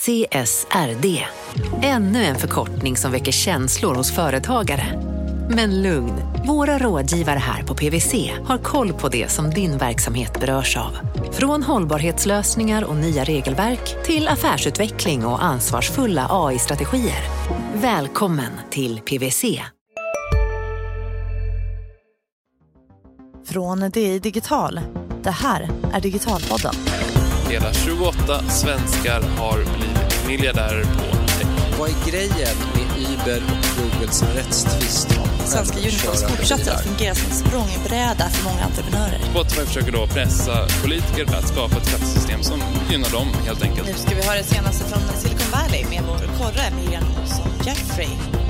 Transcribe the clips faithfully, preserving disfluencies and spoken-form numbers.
C S R D. Ännu en förkortning som väcker känslor hos företagare. Men lugn, våra rådgivare här på P W C har koll på det som din verksamhet berörs av. Från hållbarhetslösningar och nya regelverk till affärsutveckling och ansvarsfulla A I-strategier. Välkommen till P W C. Från D I Digital. Det här är Digitalpodden. Hela tjugoåtta svenskar har blivit miljardärer på tech. Vad är grejen med Uber och Googles rättstvist? Svenska unicorns fortsätter att fungera som språngbräda för många entreprenörer. Spotify försöker då pressa politiker att skapa ett skattesystem som gynnar dem helt enkelt. Nu ska vi höra det senaste från Silicon Valley med vår korre Miriam Olsson Jeffrey.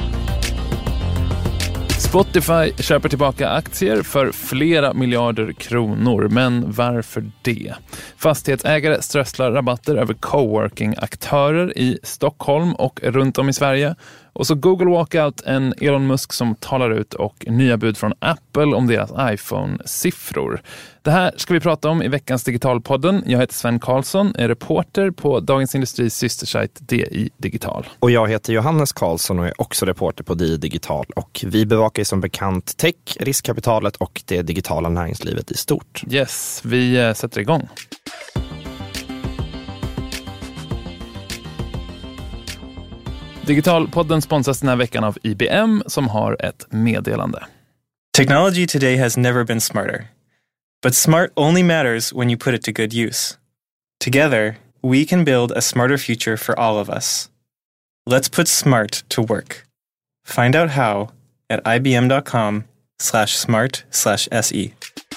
Spotify köper tillbaka aktier för flera miljarder kronor, men varför det? Fastighetsägare strösslar rabatter över coworking-aktörer i Stockholm och runt om i Sverige. Och så Google Walkout, en Elon Musk som talar ut och nya bud från Apple om deras iPhone-siffror. Det här ska vi prata om i veckans Digitalpodden. Jag heter Sven Karlsson, är reporter på Dagens Industris systersajt D I Digital. Och jag heter Johannes Karlsson och är också reporter på D I Digital. Och vi bevakar som bekant tech, riskkapitalet och det digitala näringslivet i stort. Yes, vi sätter igång. Digitalpodden sponsras den här veckan av I B M som har ett meddelande. Technology today has never been smarter. But smart only matters when you put it to good use. Together, we can build a smarter future for all of us. Let's put smart to work. Find out how at ibm.com slash smart slash se.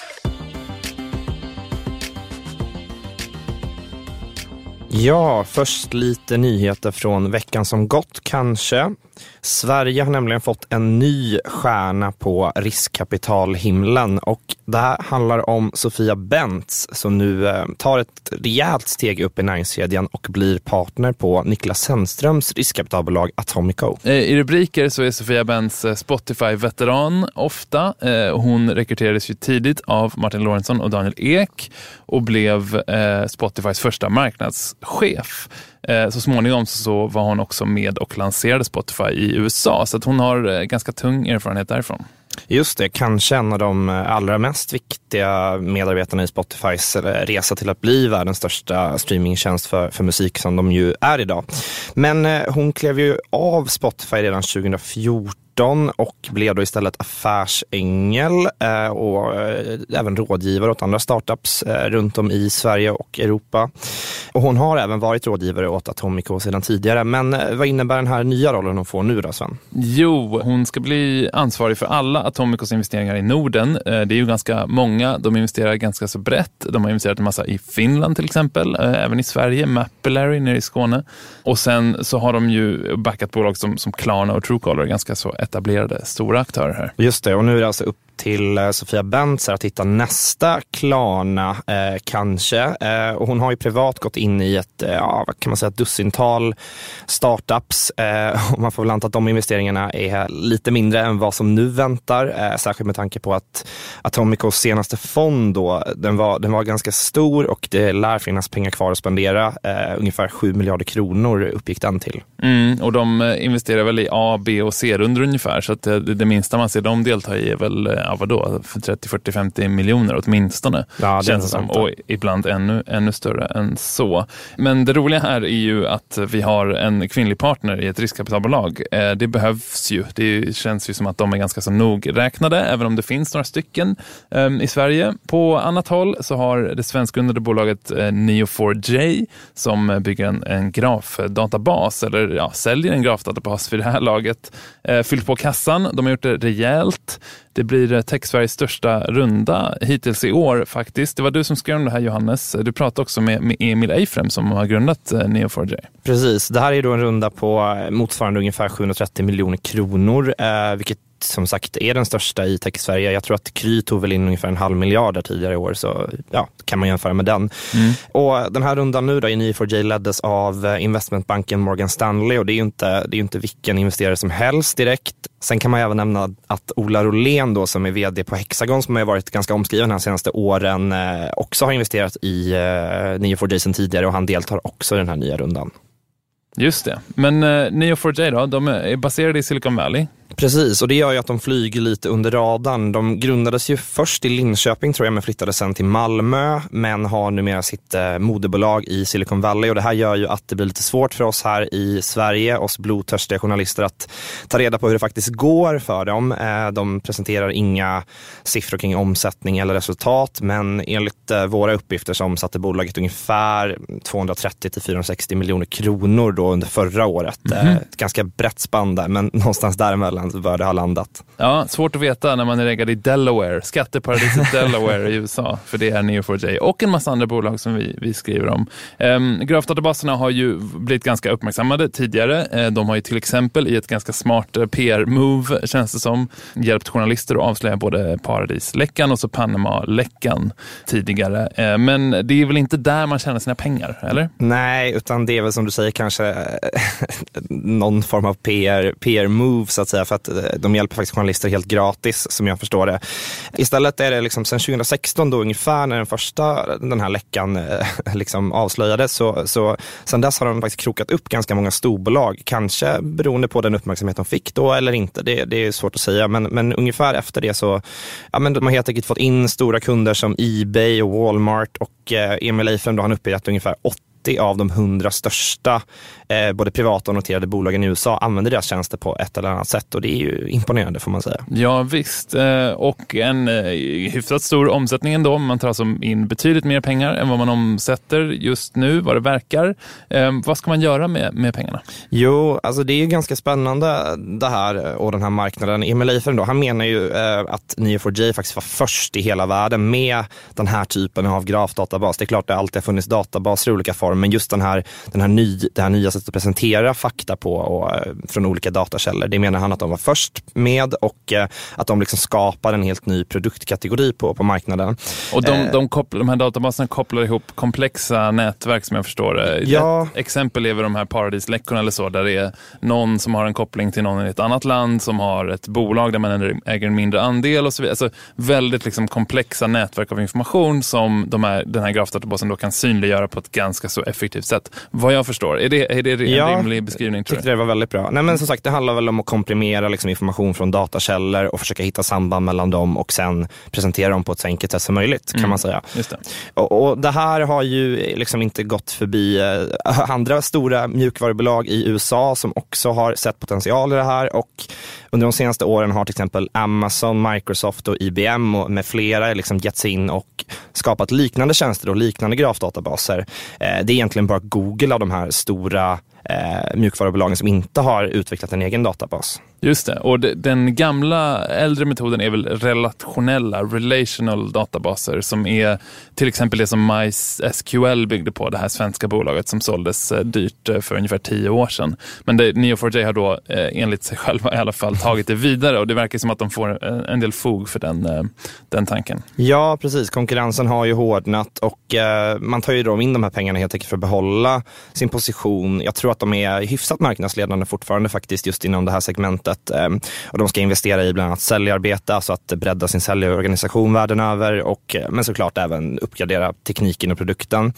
Ja, först lite nyheter från veckan som gått kanske. Sverige har nämligen fått en ny stjärna på riskkapitalhimlen och det här handlar om Sofia Bentz som nu eh, tar ett rejält steg upp i näringskedjan och blir partner på Niklas Sennströms riskkapitalbolag Atomico. I rubriker så är Sofia Bentz Spotify-veteran ofta. Hon rekryterades ju tidigt av Martin Lorentzon och Daniel Ek och blev Spotifys första marknadschef. Så småningom så var hon också med och lanserade Spotify i U S A, så att hon har ganska tung erfarenhet därifrån. Just det, kanske en av de allra mest viktiga medarbetarna i Spotifys resa till att bli världens största streamingtjänst för, för musik som de ju är idag. Men hon klev ju av Spotify redan tjugohundrafjorton och blev då istället affärsängel och även rådgivare åt andra startups runt om i Sverige och Europa. Och hon har även varit rådgivare åt Atomico sedan tidigare. Men vad innebär den här nya rollen hon får nu då, Sven? Jo, hon ska bli ansvarig för alla Atomicos investeringar i Norden. Det är ju ganska många. De investerar ganska så brett. De har investerat en massa i Finland till exempel. Även i Sverige, Mapillary nere i Skåne. Och sen så har de ju backat bolag som, som Klarna och Truecaller, ganska så etablerade stora aktörer här. Just det, och nu är det alltså upp till Sofia Bentz att hitta nästa Klarna eh, kanske. Eh, och hon har ju privat gått in i ett, eh, ja, vad kan man säga, ett dussintal startups. Eh, och man får väl anta att de investeringarna är lite mindre än vad som nu väntar. Eh, särskilt med tanke på att Atomicos senaste fond då, den var, den var ganska stor och det lär finnas pengar kvar att spendera. Eh, ungefär sju miljarder kronor uppgick den till. Mm, och de investerar väl i A, B och C-runder ungefär. Så att det, det minsta man ser de deltar i är väl ja, vadå, för trettio, fyrtio, femtio miljoner åtminstone. Ja, känns det som. Och ibland ännu, ännu större än så. Men det roliga här är ju att vi har en kvinnlig partner i ett riskkapitalbolag. Det behövs ju. Det känns ju som att de är ganska så nogräknade, även om det finns några stycken um, i Sverige. På annat håll så har det svenskgrundade bolaget uh, Neo four j som bygger en, en grafdatabas, eller ja, säljer en grafdatabas för det här laget. Uh, fyllt på kassan. De har gjort det rejält. Det blir TechSveriges största runda hittills i år faktiskt. Det var du som skrev om det här, Johannes. Du pratade också med, med Emil Eifrem som har grundat Neo four j. Precis, det här är då en runda på motsvarande ungefär sjuhundratrettio miljoner kronor, eh, vilket som sagt är den största i Tech-Sverige. Jag tror att Kry tog väl in ungefär en halv miljard tidigare i år, så ja, kan man jämföra med den. Mm. Och den här rundan nu då i Neo four j leddes av investmentbanken Morgan Stanley, och det är ju inte, det är ju inte vilken investerare som helst direkt. Sen kan man även nämna att Ola Rolén då, som är vd på Hexagon, som har varit ganska omskriven de senaste åren, också har investerat i Neo four j sedan tidigare, och han deltar också i den här nya rundan. Just det. Men uh, Neo four j då, de är baserade i Silicon Valley. Precis, och det gör ju att de flyger lite under radarn. De grundades ju först i Linköping tror jag, men flyttade sen till Malmö, men har numera sitt eh, moderbolag i Silicon Valley, och det här gör ju att det blir lite svårt för oss här i Sverige, oss blodtörstiga journalister, att ta reda på hur det faktiskt går för dem. Eh, de presenterar inga siffror kring omsättning eller resultat, men enligt eh, våra uppgifter så omsatte bolaget ungefär tvåhundratrettio till fyrahundrasextio miljoner kronor då under förra året. Mm-hmm. Eh, ett ganska brett spann där, men någonstans däremellan bör det ha landat. Ja, svårt att veta när man är reggad i Delaware, skatteparadiset Delaware i U S A, för det är Neo four j och en massa andra bolag som vi, vi skriver om. Um, grafdatabaserna har ju blivit ganska uppmärksammade tidigare. Uh, de har ju till exempel i ett ganska smart P R-move, känns det som, hjälpt journalister att avslöja både Paradisläckan och så Panama-läckan tidigare. Uh, men det är väl inte där man tjänar sina pengar, eller? Nej, utan det är väl som du säger kanske någon form av P R, P R-move så att säga, för att de hjälper faktiskt journalister helt gratis, som jag förstår det. Istället är det liksom sen tjugohundrasexton då ungefär, när den första den här läckan liksom avslöjades, så, så sen dess har de faktiskt krokat upp ganska många storbolag, kanske beroende på den uppmärksamhet de fick då eller inte, det, det är svårt att säga, men, men ungefär efter det så ja, men de har helt enkelt fått in stora kunder som eBay och Walmart, och eh, Emil Eifrem då, han uppger att ungefär åttio av de hundra största eh, både privata och noterade bolagen i U S A använder deras tjänster på ett eller annat sätt, och det är ju imponerande får man säga. Ja visst, eh, och en eh, hyfsat stor omsättning ändå. Man tar alltså in betydligt mer pengar än vad man omsätter just nu, vad det verkar. Eh, vad ska man göra med, med pengarna? Jo, alltså det är ju ganska spännande det här och den här marknaden. Emil Eifrem då, han menar ju eh, att Neo four j faktiskt var först i hela världen med den här typen av grafdatabas. Det är klart det alltid har funnits databaser i olika former, men just den här, den här, ny, det här nya sättet att presentera fakta på och, från olika datakällor, det menar han att de var först med, och eh, att de liksom skapade en helt ny produktkategori på, på marknaden. Och de, eh, de, kopplar, de här databaserna kopplar ihop komplexa nätverk som jag förstår det. Ja. Ett exempel är väl de här Paradisläckorna eller så, där det är någon som har en koppling till någon i ett annat land som har ett bolag där man äger en mindre andel och så vidare. Alltså väldigt liksom komplexa nätverk av information som de här, den här grafdatabasen då kan synliggöra på ett ganska så effektivt sätt. Vad jag förstår, är det, är det en ja, rimlig beskrivning? Tror jag tyckte det var väldigt bra. Nej, men som sagt, det handlar väl om att komprimera liksom information från datakällor och försöka hitta samband mellan dem och sen presentera dem på ett så enkelt sätt som möjligt, kan mm. man säga. Just det. Och, och det här har ju liksom inte gått förbi eh, andra stora mjukvarubolag i U S A som också har sett potential i det här, och under de senaste åren har till exempel Amazon, Microsoft och I B M och med flera liksom gett sig in och skapat liknande tjänster och liknande grafdatabaser. Eh, det är egentligen bara Google av de här stora eh, mjukvarubolagen som inte har utvecklat en egen databas. Just det, och de, den gamla äldre metoden är väl relationella, relational databaser, som är till exempel det som MySQL byggde på, det här svenska bolaget som såldes eh, dyrt eh, för ungefär tio år sedan. Men det, Neo four j har då eh, enligt sig själva i alla fall tagit det vidare, och det verkar som att de får eh, en del fog för den, eh, den tanken. Ja, precis. Konkurrensen har ju hårdnat, och eh, man tar ju då in de här pengarna helt enkelt för att behålla sin position. Jag tror att de är hyfsat marknadsledande fortfarande faktiskt just inom det här segmentet. Och de ska investera i bland annat säljarbete, alltså att bredda sin säljorganisation världen över, och, men såklart även uppgradera tekniken och produkten.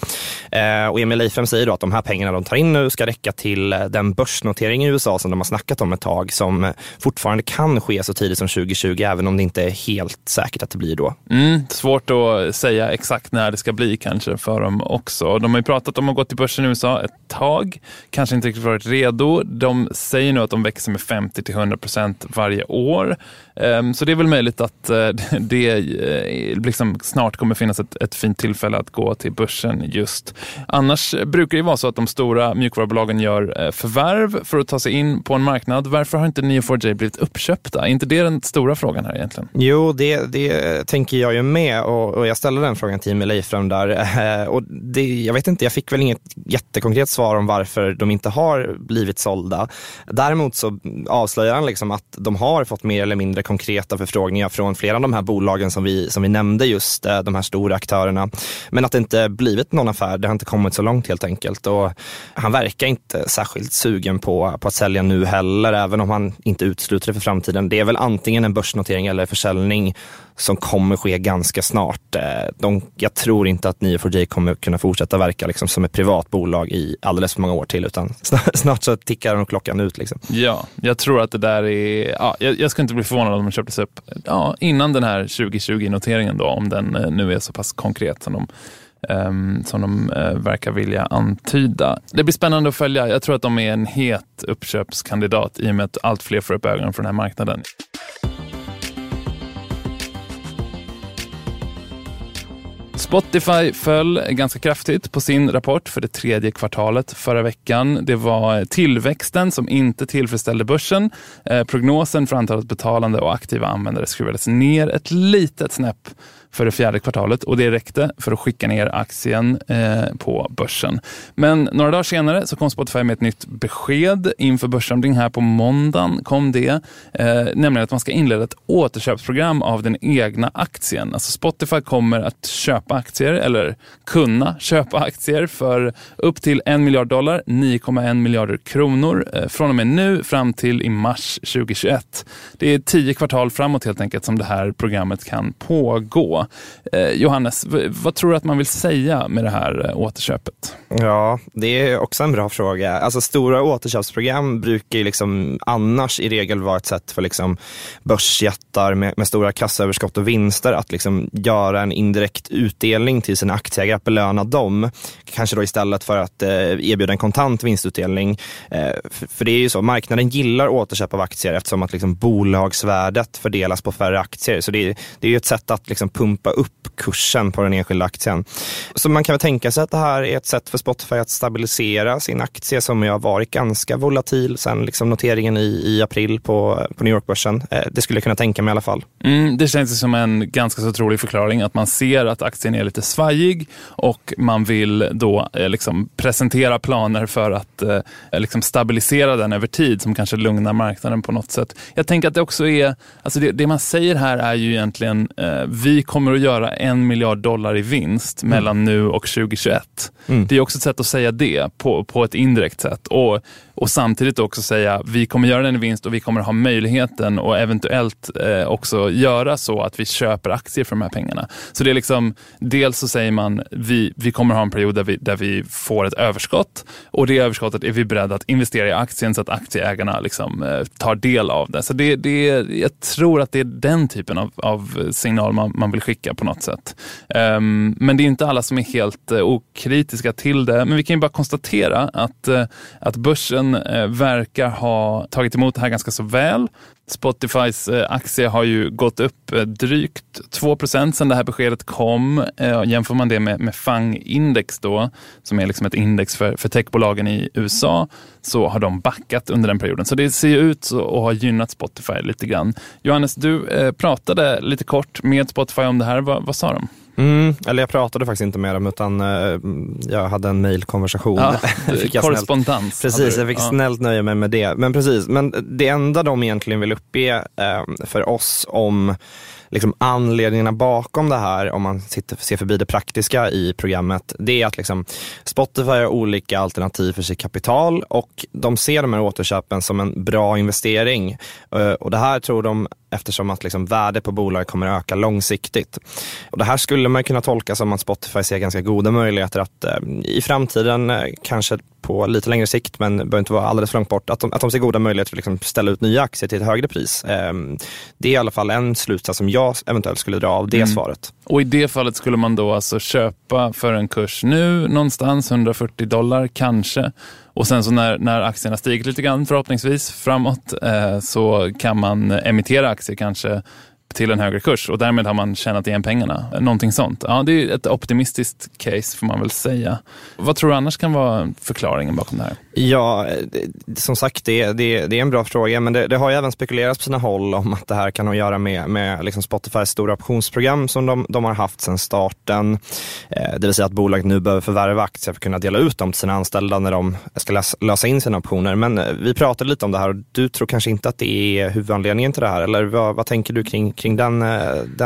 Och Emil Eifrem säger då att de här pengarna de tar in nu ska räcka till den börsnotering i U S A som de har snackat om ett tag, som fortfarande kan ske så tidigt som tjugo tjugo, även om det inte är helt säkert att det blir då. Mm, svårt att säga exakt när det ska bli kanske för dem också. De har ju pratat om att gå till börsen i U S A ett tag, kanske inte riktigt varit redo. De säger nu att de växer med femtio till hundra procent varje år. Så det är väl möjligt att det liksom snart kommer finnas ett, ett fint tillfälle att gå till börsen just. Annars brukar det vara så att de stora mjukvarubolagen gör förvärv för att ta sig in på en marknad. Varför har inte Neo four j blivit uppköpta? Är inte det den stora frågan här egentligen? Jo, det, det tänker jag ju med, och, och jag ställer den frågan till Emil Eifrem där. Och det, jag vet inte, jag fick väl inget jättekonkret svar om varför de inte har blivit sålda. Däremot så avslöjar han liksom att de har fått mer eller mindre konkreta förfrågningar från flera av de här bolagen som vi, som vi nämnde, just de här stora aktörerna. Men att det inte blivit någon affär, det har inte kommit så långt helt enkelt. Och han verkar inte särskilt sugen på, på att sälja nu heller, även om han inte utesluter det för framtiden. Det är väl antingen en börsnotering eller försäljning som kommer ske ganska snart. De, jag tror inte att nio four j kommer kunna fortsätta verka liksom som ett privat bolag i alldeles för många år till, utan snart, snart så tickar de klockan ut. Liksom. Ja, jag tror att det där är... Ja, jag, jag ska inte bli förvånad om de köptes upp ja, innan den här tjugo tjugo-noteringen då, om den nu är så pass konkret som de, um, som de uh, verkar vilja antyda. Det blir spännande att följa. Jag tror att de är en het uppköpskandidat i och med att allt fler får upp ögonen för den här marknaden. Spotify föll ganska kraftigt på sin rapport för det tredje kvartalet förra veckan. Det var tillväxten som inte tillfredsställde börsen. Eh, prognosen för antalet betalande och aktiva användare skruvades ner ett litet snäpp för det fjärde kvartalet, och det räckte för att skicka ner aktien eh, på börsen. Men några dagar senare så kom Spotify med ett nytt besked inför börssamling här på måndagen kom det, eh, nämligen att man ska inleda ett återköpsprogram av den egna aktien. Alltså Spotify kommer att köpa aktier eller kunna köpa aktier för upp till en miljard dollar, nio komma en miljarder kronor eh, från och med nu fram till i mars tjugohundratjugoett. Det är tio kvartal framåt helt enkelt som det här programmet kan pågå. Eh, Johannes, v- vad tror du att man vill säga med det här eh, återköpet? Ja, det är också en bra fråga. Alltså stora återköpsprogram brukar ju liksom annars i regel vara ett sätt för liksom börsjättar med, med stora kassaöverskott och vinster att liksom göra en indirekt utdelning till sina aktieägare, att belöna dem. Kanske då istället för att eh, erbjuda en kontant vinstutdelning. Eh, för, för det är ju så, marknaden gillar återköp av aktier eftersom att liksom bolagsvärdet fördelas på färre aktier. Så det, det är ju ett sätt att liksom pumpa upp kursen på den enskilda aktien. Så man kan väl tänka sig att det här är ett sätt för Spotify att stabilisera sin aktie som har varit ganska volatil sedan liksom noteringen i, i april på, på New York-börsen. Eh, det skulle jag kunna tänka mig i alla fall. Mm, det känns som en ganska så trolig förklaring att man ser att aktien är lite svajig och man vill då eh, liksom presentera planer för att eh, liksom stabilisera den över tid som kanske lugnar marknaden på något sätt. Jag tänker att det också är, alltså det, det man säger här är ju egentligen eh, vi kommer att göra en miljard dollar i vinst mm. mellan nu och tjugohundratjugoett. Mm. Det är också ett sätt att säga det på, på ett indirekt sätt. Och, och samtidigt också säga vi kommer göra den i vinst och vi kommer ha möjligheten och eventuellt eh, också göra så att vi köper aktier för de här pengarna. Så det är liksom, dels så säger man vi, vi kommer ha en period där vi, där vi får ett överskott och det överskottet är vi beredda att investera i aktien så att aktieägarna liksom, eh, tar del av det. Så det, det är, jag tror att det är den typen av, av signal man, man vill skicka på något sätt. Um, men det är inte alla som är helt uh, okritiska till det. Men vi kan ju bara konstatera att, uh, att börsen uh, verkar ha tagit emot det här ganska så väl. Spotifys uh, aktie har ju gått upp uh, drygt två procent sedan det här beskedet kom. Uh, jämför man det med, med F A N G-index då, som är liksom ett index för, för techbolagen i U S A, så har de backat under den perioden. Så det ser ju ut att ha gynnat Spotify lite grann. Johannes, du uh, pratade lite kort med Spotify om det här. Va, vad sa de? Mm, eller jag pratade faktiskt inte med dem utan uh, jag hade en mejlkonversation. Ja, korrespondens. Precis, jag fick ja. snällt nöja mig med det. Men precis, men det enda de egentligen vill uppge uh, för oss om liksom anledningarna bakom det här, om man sitter, ser förbi det praktiska i programmet, det är att liksom Spotify har olika alternativ för sitt kapital och de ser de här återköpen som en bra investering. Uh, och det här tror de eftersom att liksom värde på bolag kommer att öka långsiktigt. Och det här skulle man kunna tolka som att Spotify ser ganska goda möjligheter att eh, i framtiden, eh, kanske på lite längre sikt, men bör inte vara alldeles för långt bort, att de, att de ser goda möjligheter att liksom ställa ut nya aktier till ett högre pris. Eh, det är i alla fall en slutsats som jag eventuellt skulle dra av det mm. svaret. Och i det fallet skulle man då alltså köpa för en kurs nu någonstans hundrafyrtio dollar kanske. Och sen så när, när aktierna stiger lite grann förhoppningsvis framåt eh, så kan man emittera aktier kanske till en högre kurs och därmed har man tjänat igen pengarna. Någonting sånt. Ja, det är ett optimistiskt case får man väl säga. Vad tror du annars kan vara förklaringen bakom det här? Ja, som sagt, det, det, det är en bra fråga, men det, det har ju även spekulerats på sina håll om att det här kan ha att göra med, med liksom Spotifys stora optionsprogram som de, de har haft sedan starten. Eh, det vill säga att bolaget nu behöver förvärva aktier för att kunna dela ut dem till sina anställda när de ska lösa, lösa in sina optioner. Men eh, vi pratade lite om det här och du tror kanske inte att det är huvudanledningen till det här, eller vad, vad tänker du kring, kring den, den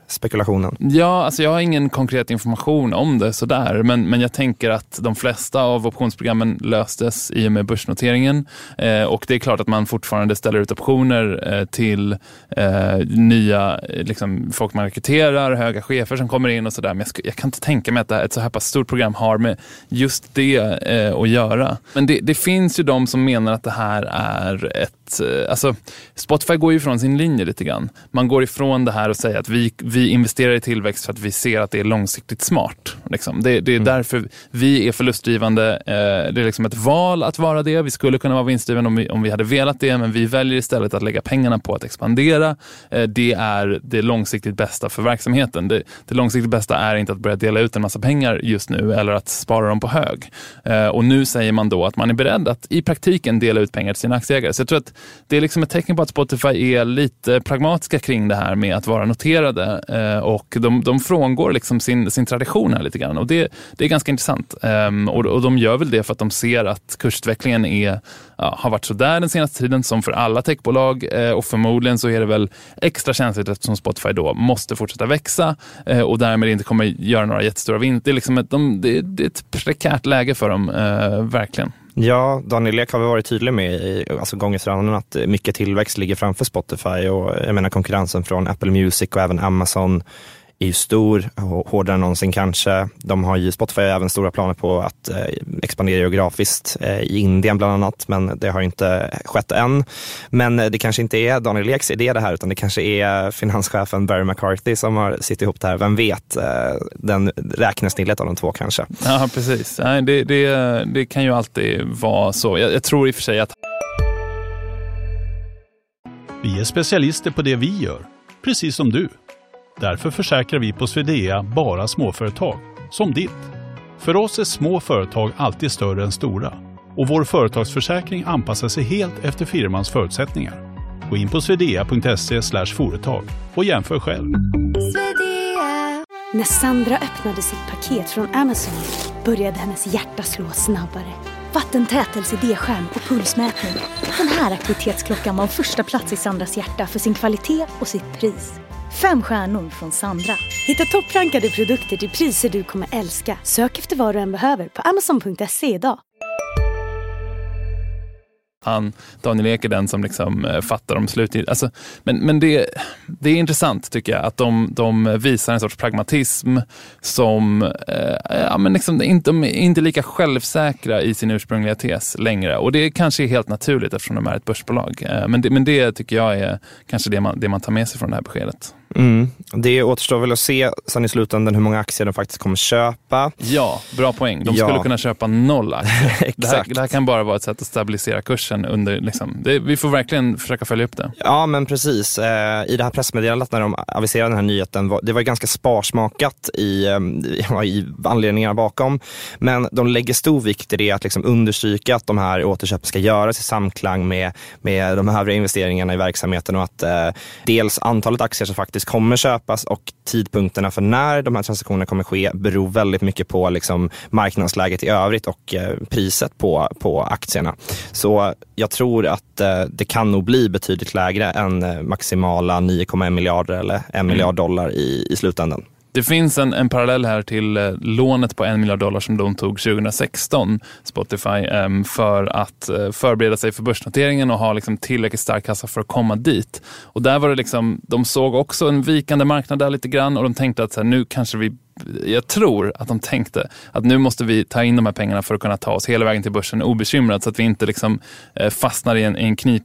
spekulationen? Ja, alltså jag har ingen konkret information om det sådär, men, men jag tänker att de flesta av optionsprogrammen löstes i och med börsnoteringen, eh, och det är klart att man fortfarande ställer ut optioner eh, till eh, nya liksom, folk man rekryterar, höga chefer som kommer in och sådär, men jag, ska, jag kan inte tänka mig att det här, ett så här pass stort program har med just det eh, att göra. Men det, det finns ju de som menar att det här är ett, eh, alltså Spotify går ju ifrån sin linje lite grann. Man går ifrån det här och säger att vi, vi investerar i tillväxt för att vi ser att det är långsiktigt smart. Liksom. Det, det är mm. därför vi är förlustdrivande. Eh, det är liksom ett val att vara det. Vi skulle kunna vara vinstdrivande om vi, om vi hade velat det, men vi väljer istället att lägga pengarna på att expandera. Eh, det är det långsiktigt bästa för verksamheten. Det, det långsiktigt bästa är inte att börja dela ut en massa pengar just nu eller att spara dem på hög. Eh, och nu säger man då att man är beredd att i praktiken dela ut pengar till sina aktieägare. Så jag tror att det är liksom ett tecken på att Spotify är lite pragmatiska kring det här med att vara noterade, eh, och de, de frångår liksom sin, sin tradition här lite grann, och det, det är ganska intressant, um, och, och de gör väl det för att de ser att kursutvecklingen är, ja, har varit så där den senaste tiden som för alla techbolag, eh, och förmodligen så är det väl extra känsligt eftersom Spotify då måste fortsätta växa, eh, och därmed inte kommer göra några jättestora vinster. Det är liksom ett, de, det, det är ett prekärt läge för dem, eh, verkligen. Ja, Daniel Ek har varit tydlig med i alltså gångesranden att mycket tillväxt ligger framför Spotify, och jag menar konkurrensen från Apple Music och även Amazon är ju stor, hårdare än någonsin kanske. De har ju, Spotify har även stora planer på att eh, expandera geografiskt eh, i Indien bland annat, men det har inte skett än. Men det kanske inte är Daniel Eks idé det här, utan det kanske är finanschefen Barry McCarthy som har sitt ihop det här. Vem vet, eh, den räknesnillet av de två kanske. Ja, precis. Nej, det, det, det kan ju alltid vara så. Jag, jag tror i och för sig att... Vi är specialister på det vi gör, precis som du. Därför försäkrar vi på Swedea bara småföretag, som ditt. För oss är små företag alltid större än stora, och vår företagsförsäkring anpassar sig helt efter firmans förutsättningar. Gå in på swedea punkt se slash företag och jämför själv. Swedea. När Sandra öppnade sitt paket från Amazon började hennes hjärta slå snabbare. Vattentät L C D-skärm och pulsmätning. Den här aktivitetsklockan var första plats i Sandras hjärta för sin kvalitet och sitt pris. Fem stjärnor från Sandra. Hitta topprankade produkter till priser du kommer älska. Sök efter vad du än behöver på amazon punkt se idag. Han, Daniel Ek är den som liksom eh, fattar om slut. Alltså, men men det, det är intressant tycker jag att de, de visar en sorts pragmatism som eh, ja, men liksom inte, de är inte lika självsäkra i sin ursprungliga tes längre. Och det kanske är helt naturligt eftersom de är ett börsbolag. Eh, men, det, men det tycker jag är kanske det man, det man tar med sig från det här beskedet. Mm. Det återstår väl att se sen i slutändan hur många aktier de faktiskt kommer köpa. Ja, bra poäng. De ja. skulle kunna köpa noll aktier. Exakt. Det här, det här kan bara vara ett sätt att stabilisera kursen under, liksom, det, vi får verkligen försöka följa upp det. Ja, men precis. Eh, I det här pressmeddelandet när de aviserade den här nyheten, var, det var ganska sparsmakat i, eh, i anledningarna bakom. Men de lägger stor vikt i det att liksom understryka att de här återköpen ska göras i samklang med, med de övriga investeringarna i verksamheten, och att eh, dels antalet aktier som faktiskt kommer köpas och tidpunkterna för när de här transaktionerna kommer ske beror väldigt mycket på liksom marknadsläget i övrigt och eh, priset på, på aktierna. Så jag tror att eh, det kan nog bli betydligt lägre än eh, maximala nio komma en miljarder eller en mm. miljard dollar i, i slutändan. Det finns en, en parallell här till eh, lånet på en miljard dollar som de tog tjugohundrasexton, Spotify, eh, för att eh, förbereda sig för börsnoteringen och ha liksom, tillräckligt stark kassa för att komma dit. Och där var det liksom, de såg också en vikande marknad där lite grann, och de tänkte att så här, nu kanske vi, jag tror att de tänkte att nu måste vi ta in de här pengarna för att kunna ta oss hela vägen till börsen obekymrat, så att vi inte liksom, eh, fastnar i en, i en knip.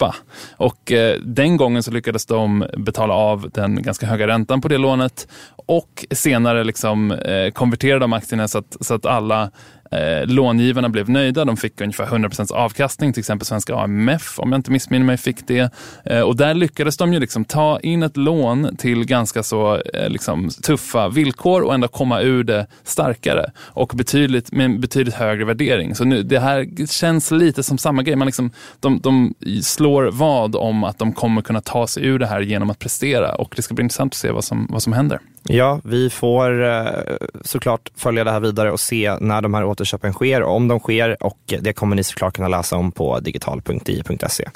Och eh, den gången så lyckades de betala av den ganska höga räntan på det lånet, och senare liksom, eh, konvertera de aktierna så att, så att alla eh, långivarna blev nöjda. De fick ungefär hundra procent avkastning, till exempel svenska A M F, om jag inte missminner mig, fick det. Eh, och där lyckades de ju liksom ta in ett lån till ganska så eh, liksom, tuffa villkor och ändå komma ur det starkare och betydligt, med en betydligt högre värdering. Så nu, det här känns lite som samma grej. Man liksom, de, de slår vad om att de kommer kunna ta sig ur det här genom att prestera, och det ska bli intressant att se vad som, vad som händer. Ja, vi får eh, såklart följa det här vidare och se när de här återköpen sker, och om de sker, och det kommer ni såklart kunna läsa om på digital punkt i punkt se.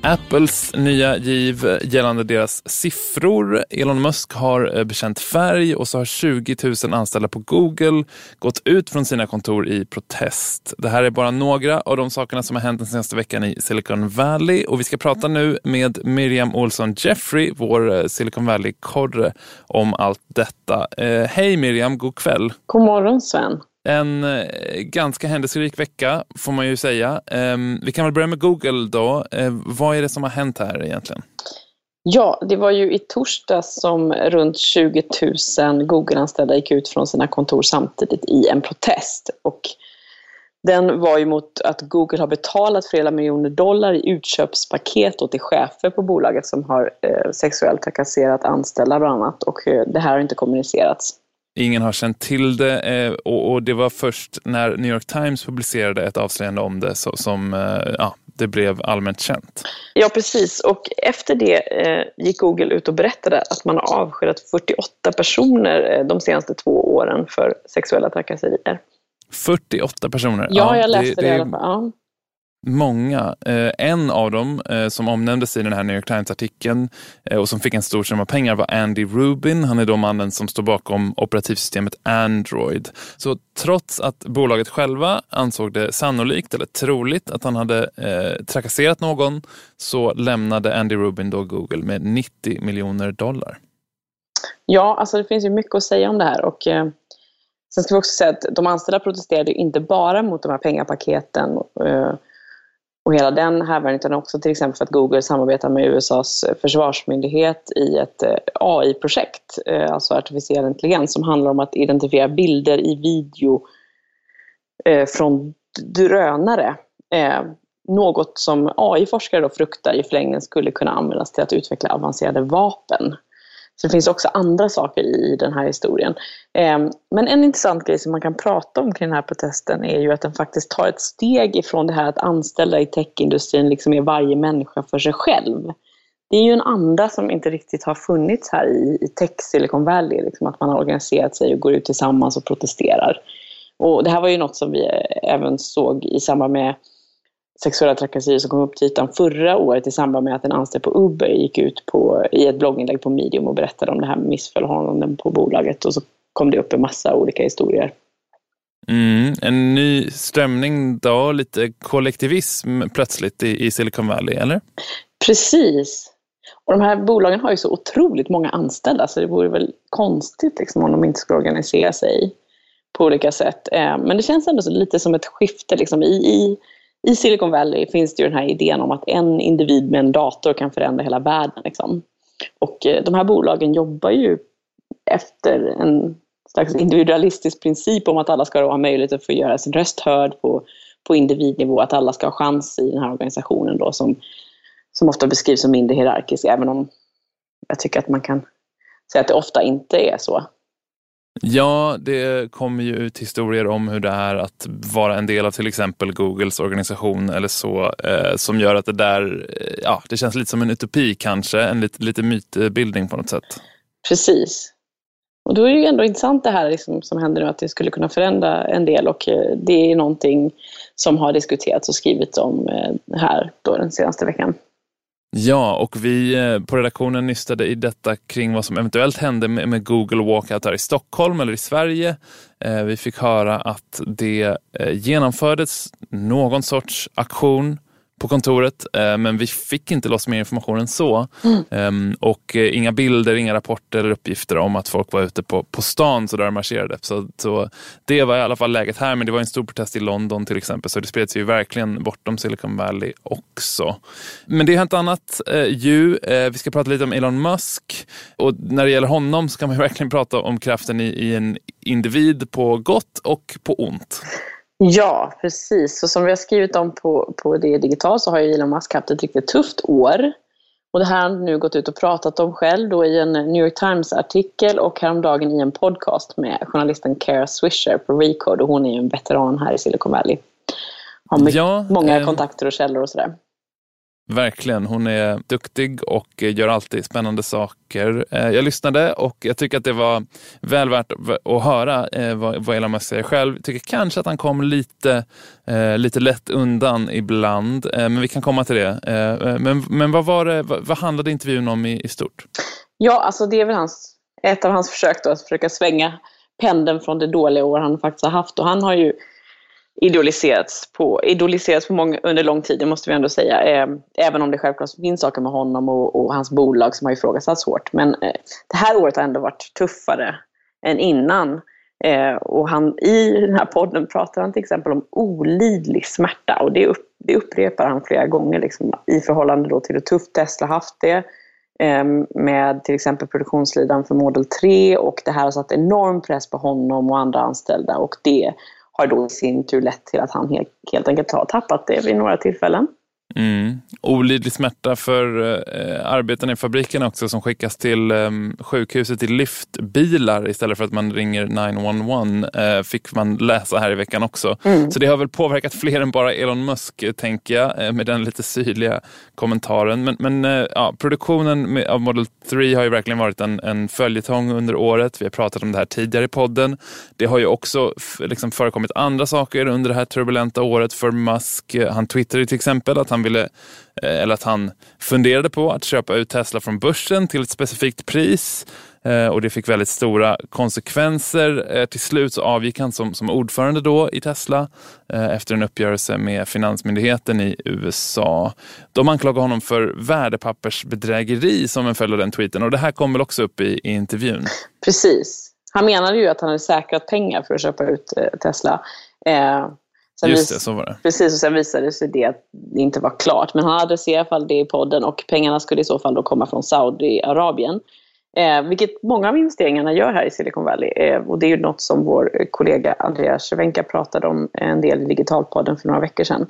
Apples nya giv gällande deras siffror. Elon Musk har bekänt färg och så har tjugo tusen anställda på Google gått ut från sina kontor i protest. Det här är bara några av de sakerna som har hänt den senaste veckan i Silicon Valley och vi ska prata nu med Miriam Olsson Jeffrey, vår Silicon Valley-korre, om allt detta. Eh, hej Miriam, god kväll. God morgon Sven. En eh, ganska händelserik vecka får man ju säga. Eh, vi kan väl börja med Google då. Eh, vad är det som har hänt här egentligen? Ja, det var ju i torsdags som runt tjugo tusen Google-anställda gick ut från sina kontor samtidigt i en protest. Och den var ju mot att Google har betalat flera miljoner dollar i utköpspaket åt de chefer på bolaget som har eh, sexuellt trakasserat anställda bland annat. Och eh, det här har inte kommunicerats. Ingen har känt till det eh, och, och det var först när New York Times publicerade ett avslöjande om det så, som eh, ja, det blev allmänt känt. Ja, precis. Och efter det eh, gick Google ut och berättade att man har avskedat fyrtioåtta personer eh, de senaste två åren för sexuella trakasserier. fyrtioåtta personer? Ja, jag läste det, det i alla fall. Ja. Många. Eh, en av dem eh, som omnämndes i den här New York Times-artikeln eh, och som fick en stor summa pengar var Andy Rubin. Han är då mannen som står bakom operativsystemet Android. Så trots att bolaget själva ansåg det sannolikt eller troligt att han hade eh, trakasserat någon så lämnade Andy Rubin då Google med nittio miljoner dollar. Ja, alltså det finns ju mycket att säga om det här och eh, sen ska vi också säga att de anställda protesterade inte bara mot de här pengapaketen eh, och hela den härvan utan också till exempel för att Google samarbetar med U S A:s försvarsmyndighet i ett A I-projekt, alltså artificiell intelligens, som handlar om att identifiera bilder i video från drönare. Något som A I-forskare då fruktar i förlängningen skulle kunna användas till att utveckla avancerade vapen. Så det finns också andra saker i den här historien. Men en intressant grej som man kan prata om kring den här protesten är ju att den faktiskt tar ett steg ifrån det här att anställda i techindustrin liksom är varje människa för sig själv. Det är ju en anda som inte riktigt har funnits här i, i tech Silicon Valley. Liksom att man har organiserat sig och går ut tillsammans och protesterar. Och det här var ju något som vi även såg i samband med sexuella trakasserier som kom upp till ytan förra året i samband med att en anställd på Uber gick ut på, i ett blogginlägg på Medium och berättade om det här missförhållanden på bolaget och så kom det upp en massa olika historier. Mm, en ny strömning då, lite kollektivism plötsligt i, i Silicon Valley, eller? Precis. Och de här bolagen har ju så otroligt många anställda så det vore väl konstigt liksom, om de inte skulle organisera sig på olika sätt. Men det känns ändå så lite som ett skifte liksom, i, i I Silicon Valley finns det ju den här idén om att en individ med en dator kan förändra hela världen. Liksom. Och de här bolagen jobbar ju efter en slags individualistisk princip om att alla ska ha möjlighet att få göra sin röst hörd på, på individnivå. Att alla ska ha chans i den här organisationen då, som, som ofta beskrivs som mindre hierarkisk. Även om jag tycker att man kan säga att det ofta inte är så. Ja, det kommer ju ut historier om hur det är att vara en del av till exempel Googles organisation eller så, eh, som gör att det där, eh, ja, det känns lite som en utopi kanske, en lite, lite mytbildning på något sätt. Precis. Och då är det ju ändå intressant det här liksom, som händer nu, att det skulle kunna förändra en del och eh, det är någonting som har diskuterats och skrivits om eh, här då den senaste veckan. Ja, och vi på redaktionen nystade i detta kring vad som eventuellt hände med, med Google Walkout här i Stockholm eller i Sverige. Eh, vi fick höra att det eh, genomfördes någon sorts aktion på kontoret, eh, men vi fick inte loss mer information än så. Mm. Eh, och eh, inga bilder, inga rapporter eller uppgifter om att folk var ute på, på stan så där marscherade. Så, så det var i alla fall läget här, men det var en stor protest i London till exempel, så det spreds ju verkligen bortom Silicon Valley också. Men det är helt annat eh, ju. Eh, vi ska prata lite om Elon Musk, och när det gäller honom så kan man ju verkligen prata om kraften i, i en individ på gott och på ont. Ja, precis. Så som vi har skrivit om på, på det digitalt så har ju Elon Musk haft ett riktigt tufft år. Och det här har han nu gått ut och pratat om själv då i en New York Times-artikel och häromdagen i en podcast med journalisten Kara Swisher på Recode. Och hon är ju en veteran här i Silicon Valley. Har mycket, ja, många eh, kontakter och källor och sådär. Verkligen, hon är duktig och gör alltid spännande saker. Jag lyssnade och jag tycker att det var väl värt att höra vad Elon Musk säger själv. Jag tycker kanske att han kom lite, lite lätt undan ibland, men vi kan komma till det. Men, men vad var det, vad handlade intervjun om i, i stort? Ja, alltså det är väl hans, ett av hans försök då, att försöka svänga pendeln från det dåliga år han faktiskt har haft. Och han har ju idoliserats på, idoliserats på många, under lång tid, det måste vi ändå säga. Eh, även om det självklart finns saker med honom och, och hans bolag som har ifrågasatts hårt. Men eh, det här året har ändå varit tuffare än innan. Eh, och han, i den här podden pratar han till exempel om olidlig smärta. Och det, upp, det upprepar han flera gånger liksom, i förhållande då till hur tufft Tesla haft det. Eh, med till exempel produktionslidan för Model tre. Och det här har satt enorm press på honom och andra anställda. Och det har då i sin tur lett till att han helt, helt enkelt har tappat det vid några tillfällen. Mm. Olidlig smärta för eh, arbetarna i fabriken också, som skickas till eh, sjukhuset i lyftbilar istället för att man ringer nio ett ett, eh, fick man läsa här i veckan också. Mm. Så det har väl påverkat fler än bara Elon Musk, tänker jag, eh, med den lite syrliga kommentaren. Men, men eh, ja, produktionen med, av Model tre har ju verkligen varit en, en följetong under året. Vi har pratat om det här tidigare i podden. Det har ju också f- liksom förekommit andra saker under det här turbulenta året för Musk. Han twittrade till exempel att han ville, eller att han funderade på att köpa ut Tesla från börsen till ett specifikt pris, och det fick väldigt stora konsekvenser. Till slut så avgick han som, som ordförande då i Tesla efter en uppgörelse med finansmyndigheten i U S A. De anklagade honom för värdepappersbedrägeri som en följd av den tweeten, och det här kommer också upp i, i intervjun. Precis. Han menade ju att han hade säkrat pengar för att köpa ut Tesla. Eh... Sen Just det, så var det. Precis, och sen visade det sig det att det inte var klart. Men han adresserade i alla fall det i podden, och pengarna skulle i så fall då komma från Saudiarabien. Eh, vilket många av investeringarna gör här i Silicon Valley. Eh, och det är ju något som vår kollega Andreas Cervenka pratade om en del i Digitalpodden för några veckor sedan.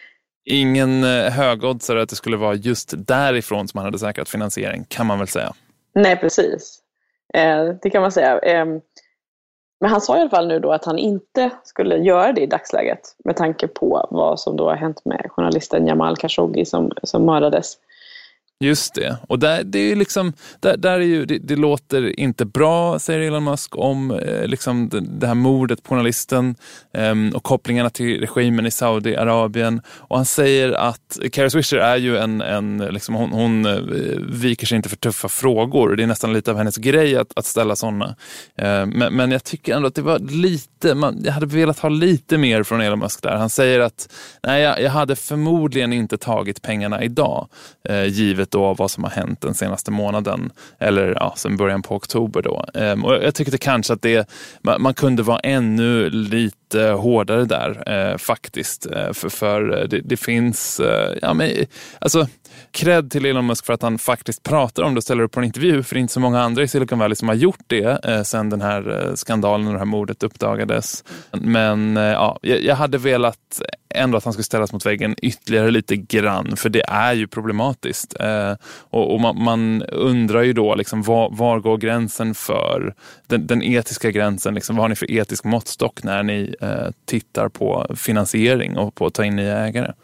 Ingen högoddsare att det skulle vara just därifrån som han hade säkrat finansiering, kan man väl säga. Nej, precis. Eh, det kan man säga. Eh, Men han sa i alla fall nu då att han inte skulle göra det i dagsläget med tanke på vad som då har hänt med journalisten Jamal Khashoggi som, som mördades. Just det. Och där, det, är liksom, där, där är ju, det, det låter inte bra, säger Elon Musk, om eh, liksom det, det här mordet på journalisten eh, och kopplingarna till regimen i Saudiarabien. Och han säger att Kara Swisher är ju en, en liksom, hon, hon eh, viker sig inte för tuffa frågor. Det är nästan lite av hennes grej att, att ställa sådana. Eh, men, men jag tycker ändå att det var lite, man, jag hade velat ha lite mer från Elon Musk där. Han säger att nej, jag, jag hade förmodligen inte tagit pengarna idag, eh, givet då vad som har hänt den senaste månaden, eller ja, sen början på oktober då. Um, och jag tyckte kanske att det, man, man kunde vara ännu lite hårdare där uh, faktiskt, uh, för, för det, det finns uh, ja men alltså cred till Elon Musk för att han faktiskt pratar om det och ställer upp på en intervju, för det är inte så många andra i Silicon Valley som har gjort det uh, sen den här uh, skandalen och det här mordet uppdagades. Men uh, ja, jag, jag hade velat ändå att han skulle ställas mot väggen ytterligare lite grann, för det är ju problematiskt. Uh, och och man, man undrar ju då liksom, var, var går gränsen för den, den etiska gränsen, liksom, vad har ni för etisk måttstock när ni uh, tittar på finansiering och på att ta in nya ägare?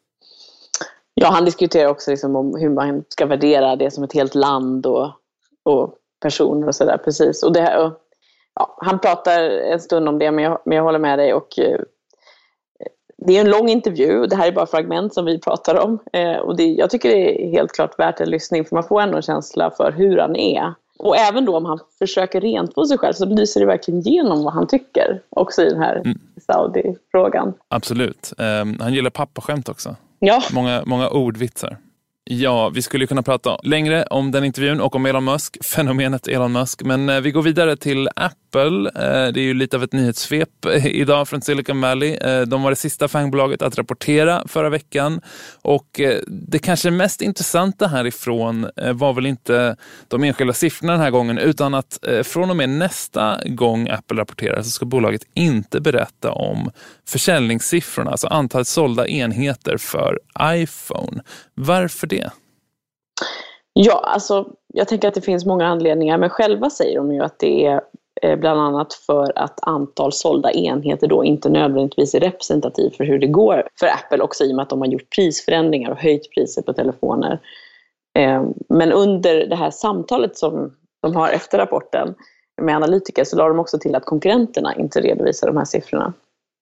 Ja, han diskuterar också liksom om hur man ska värdera det som ett helt land och, och personer och sådär, precis. Och det här, och, ja, han pratar en stund om det, men jag, men jag håller med dig, och eh, det är en lång intervju, det här är bara fragment som vi pratar om, eh, och det, jag tycker det är helt klart värt en lyssning, för man får ändå en känsla för hur han är. Och även då om han försöker rent på sig själv, så lyser det verkligen igenom vad han tycker också i den här mm. Saudi-frågan. Absolut. Um, han gillar pappaskämt också. Ja. Många, många ordvitsar. Ja, vi skulle kunna prata längre om den intervjun och om Elon Musk, fenomenet Elon Musk. Men eh, vi går vidare till Apple. Eh, det är ju lite av ett nyhetssvep eh, idag från Silicon Valley. Eh, de var det sista fangbolaget att rapportera förra veckan. Och eh, det kanske mest intressanta härifrån eh, var väl inte de enskilda siffrorna den här gången, utan att eh, från och med nästa gång Apple rapporterar så ska bolaget inte berätta om försäljningssiffrorna, alltså antalet sålda enheter för iPhone. Varför det? Ja, alltså jag tänker att det finns många anledningar, men själva säger de ju att det är bland annat för att antal sålda enheter då inte nödvändigtvis är representativt för hur det går för Apple, också i och med att de har gjort prisförändringar och höjt priser på telefoner. Men under det här samtalet som de har efter rapporten med analytiker så la de också till att konkurrenterna inte redovisar de här siffrorna.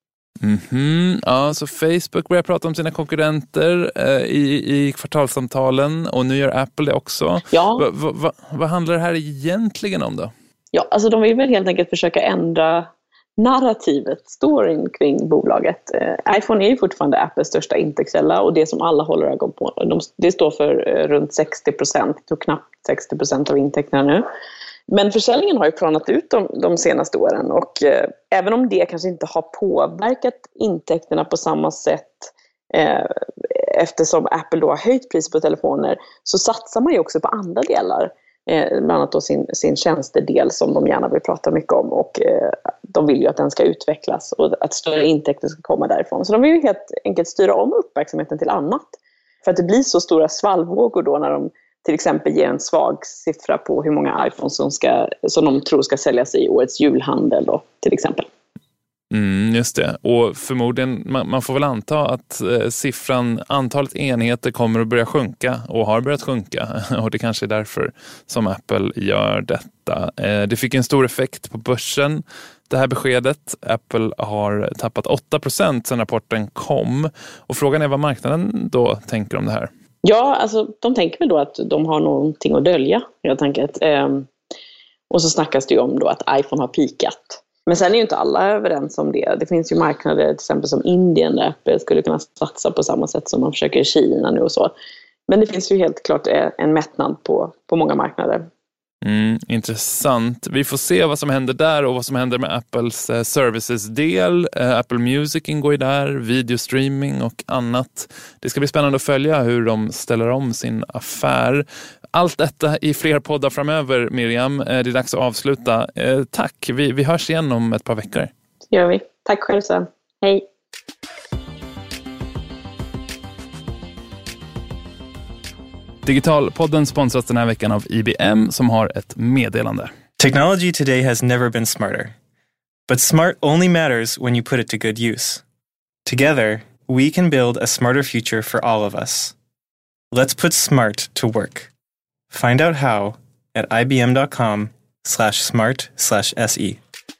Mm-hmm. Ja, så Facebook börjar prata om sina konkurrenter eh, i, i kvartalssamtalen och nu gör Apple det också. Ja. Va, va, va, vad handlar det här egentligen om då? Ja, alltså de vill väl helt enkelt försöka ändra narrativet, storyn kring bolaget. Eh, iPhone är ju fortfarande Apples största intäktskälla och det som alla håller ögon på. De, det står för eh, runt sextio procent, jag tror knappt sextio procent av intäkterna nu. Men försäljningen har ju planat ut de, de senaste åren och eh, även om det kanske inte har påverkat intäkterna på samma sätt eh, eftersom Apple då har höjt pris på telefoner, så satsar man ju också på andra delar. Eh, bland annat då sin, sin tjänstedel som de gärna vill prata mycket om och eh, de vill ju att den ska utvecklas och att större intäkter ska komma därifrån. Så de vill ju helt enkelt styra om uppmärksamheten till annat. För att det blir så stora svallvågor då när de till exempel ger en svag siffra på hur många iPhones som, ska, som de tror ska säljas i årets julhandel då, till exempel. Mm, just det. Och förmodligen, man, man får väl anta att eh, siffran, antalet enheter kommer att börja sjunka och har börjat sjunka. Och det kanske är därför som Apple gör detta. Eh, det fick en stor effekt på börsen, det här beskedet. Apple har tappat åtta procent sedan rapporten kom. Och frågan är vad marknaden då tänker om det här. Ja, alltså de tänker väl då att de har någonting att dölja, helt enkelt. Ehm, och så snackas det ju om då att iPhone har pikat. Men sen är ju inte alla överens om det. Det finns ju marknader till exempel som Indien där Apple skulle kunna satsa på samma sätt som man försöker i Kina nu och så. Men det finns ju helt klart en mättnad på, på många marknader. Mm, intressant. Vi får se vad som händer där och vad som händer med Apples eh, services-del. Eh, Apple Music ingår ju där, videostreaming och annat. Det ska bli spännande att följa hur de ställer om sin affär. Allt detta i fler poddar framöver, Miriam. Eh, det är dags att avsluta. Eh, tack, vi, vi hörs igen om ett par veckor. Det gör vi. Tack själv sen. Hej. Digitalpodden sponsras den här veckan av I B M som har ett meddelande. Technology today has never been smarter. But smart only matters when you put it to good use. Together, we can build a smarter future for all of us. Let's put smart to work. Find out how at ibm.com slash smart slash se.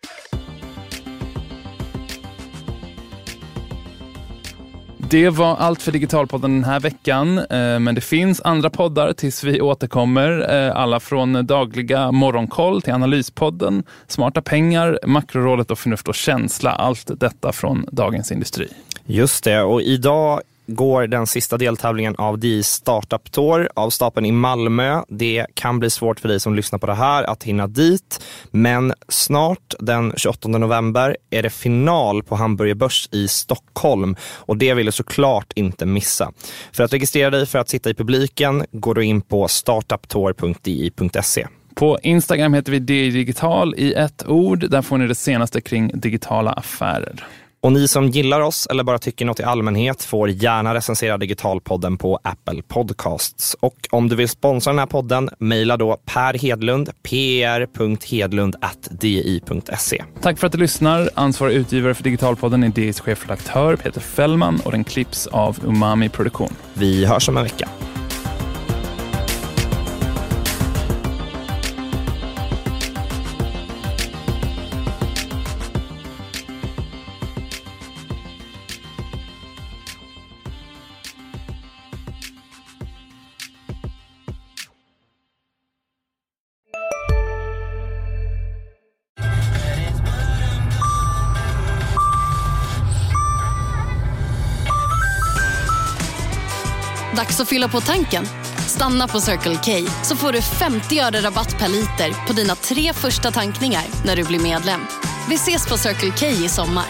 Det var allt för Digitalpodden den här veckan, men det finns andra poddar tills vi återkommer. Alla från dagliga morgonkoll till analyspodden, Smarta pengar, Makrorådet och Förnuft och känsla. Allt detta från Dagens Industri. Just det, och idag går den sista deltävlingen av D I Startup Tour av stapeln i Malmö. Det kan bli svårt för dig som lyssnar på det här att hinna dit. Men snart den tjugoåttonde november är det final på Hamburger Börs i Stockholm. Och det vill du såklart inte missa. För att registrera dig för att sitta i publiken går du in på startuptour punkt d i punkt se. På Instagram heter vi D I Digital i ett ord. Där får ni det senaste kring digitala affärer. Och ni som gillar oss eller bara tycker något i allmänhet får gärna recensera Digitalpodden på Apple Podcasts. Och om du vill sponsra den här podden, mejla då Per Hedlund, p r punkt hedlund at d i punkt se. Tack för att du lyssnar. Ansvarig utgivare för Digitalpodden är D I:s chefredaktör Peter Fällman och den klipps av Umami Produktion. Vi hörs om en vecka. Dags att fylla på tanken. Stanna på Circle K så får du femtio öre rabatt per liter på dina tre första tankningar när du blir medlem. Vi ses på Circle K i sommar.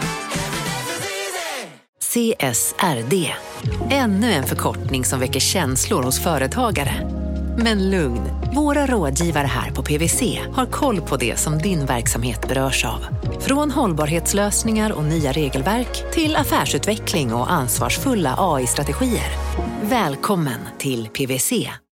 C S R D. Ännu en förkortning som väcker känslor hos företagare. Men lugn, våra rådgivare här på P W C har koll på det som din verksamhet berörs av. Från hållbarhetslösningar och nya regelverk till affärsutveckling och ansvarsfulla A I-strategier. Välkommen till P W C.